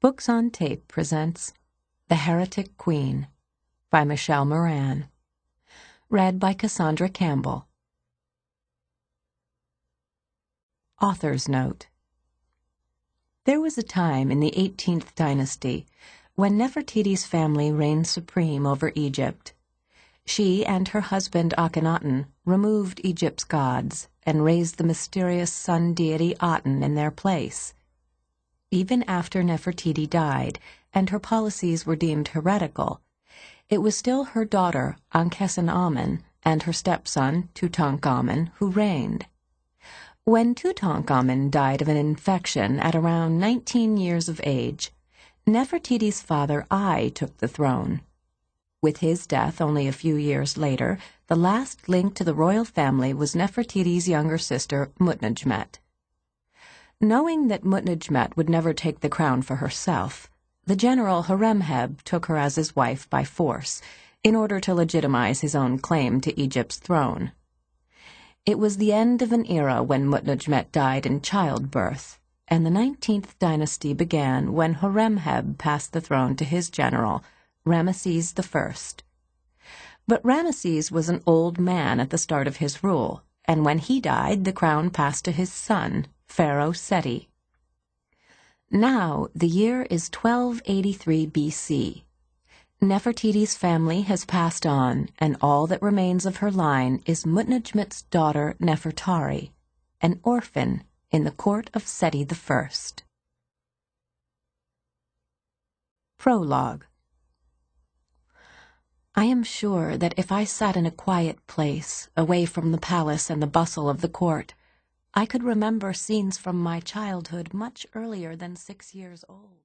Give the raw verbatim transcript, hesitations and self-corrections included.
Books on Tape presents The Heretic Queen by Michelle Moran. Read by Cassandra Campbell. Author's Note. There was a time in the eighteenth dynasty when Nefertiti's family reigned supreme over Egypt. She and her husband Akhenaten removed Egypt's gods and raised the mysterious sun deity Aten in their place. Even after Nefertiti died and her policies were deemed heretical, it was still her daughter Ankhesenamen and her stepson Tutankhamun who reigned. When Tutankhamun died of an infection at around nineteen years of age, Nefertiti's father Ai took the throne. With his death only a few years later, the last link to the royal family was Nefertiti's younger sister Mutnejmet. Knowing that Mutnejmet would never take the crown for herself, the general Horemheb took her as his wife by force, in order to legitimize his own claim to Egypt's throne. It was the end of an era when Mutnejmet died in childbirth, and the nineteenth dynasty began when Horemheb passed the throne to his general, Ramesses the First. But Ramesses was an old man at the start of his rule, and when he died, the crown passed to his son, Pharaoh Seti. Now the year is twelve eighty-three B C. Nefertiti's family has passed on, and all that remains of her line is Mutnejmet's daughter Nefertari, an orphan in the court of Seti the First. Prologue. I am sure that if I sat in a quiet place, away from the palace and the bustle of the court, I could remember scenes from my childhood much earlier than six years old.